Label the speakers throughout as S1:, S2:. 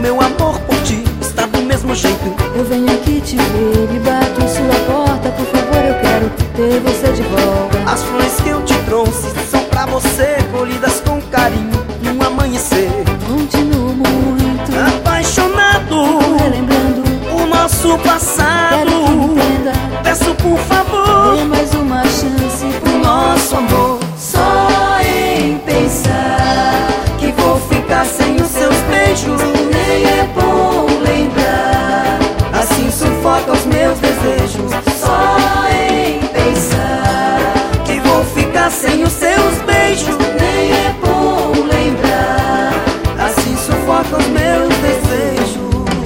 S1: meu amor por ti está do mesmo jeito.
S2: Eu venho aqui te ver e bato em sua porta. Por favor, eu quero ter você de volta.
S1: As flores que eu te trouxe são pra você, colhidas com carinho num amanhecer.
S2: Continuo muito
S1: apaixonado,
S2: relembrando
S1: o nosso passado.
S2: Quero que entenda,
S1: peço por favor,
S2: dê mais uma chance
S1: pro nosso amor.
S2: Só em pensar
S1: que vou ficar sem os seus beijos,
S2: nem é bom lembrar,
S1: assim sufoca os meus desejos.
S2: Só em pensar
S1: que vou ficar sem os seus beijos,
S2: nem é bom lembrar,
S1: assim sufoca os meus desejos.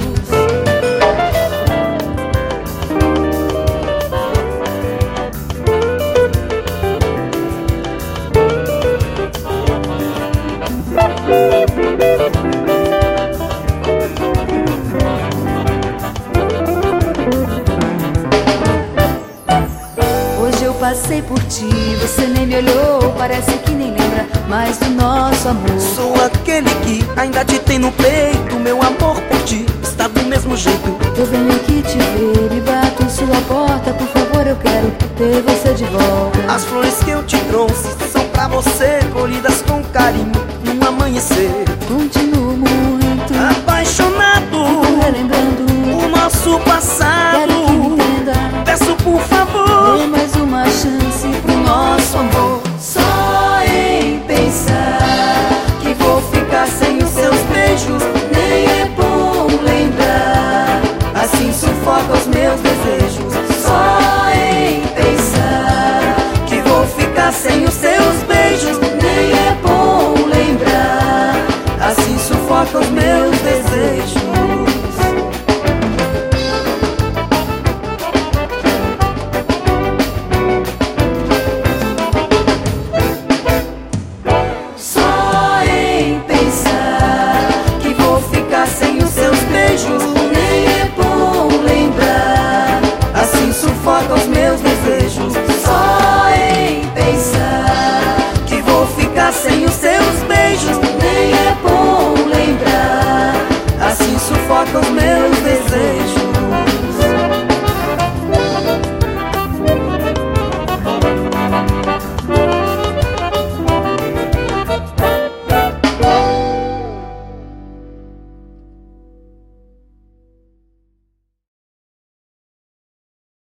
S2: Hoje eu passei por ti, você nem me olhou, parece que nem lembra mais do nosso amor.
S1: Sou aquele que ainda te tem no peito, meu amor por ti está do mesmo jeito.
S2: Eu venho aqui te ver e bato em sua porta. Por favor, eu quero ter você de volta.
S1: As flores que eu te trouxe são pra você, colhidas com carinho num amanhecer.
S2: Continuo muito
S1: apaixonado,
S2: relembrando
S1: o nosso passado.
S2: Quero que me entenda,
S1: peço por favor,
S2: dê mais uma chance pro nosso amor. Só em pensar
S1: que vou ficar sem os seus beijos,
S2: nem é bom lembrar,
S1: assim sufoca os meus desejos.
S2: Só em pensar
S1: que vou ficar sem os seus beijos,
S2: nem é bom lembrar,
S1: assim sufoca os meus desejos.
S2: Só em pensar
S1: que vou ficar sem os seus beijos,
S2: nem é bom lembrar,
S1: assim sufoca os meus desejos.
S2: só em pensar
S1: que vou ficar sem os seus beijos,
S2: nem é bom lembrar,
S1: assim sufoca os meus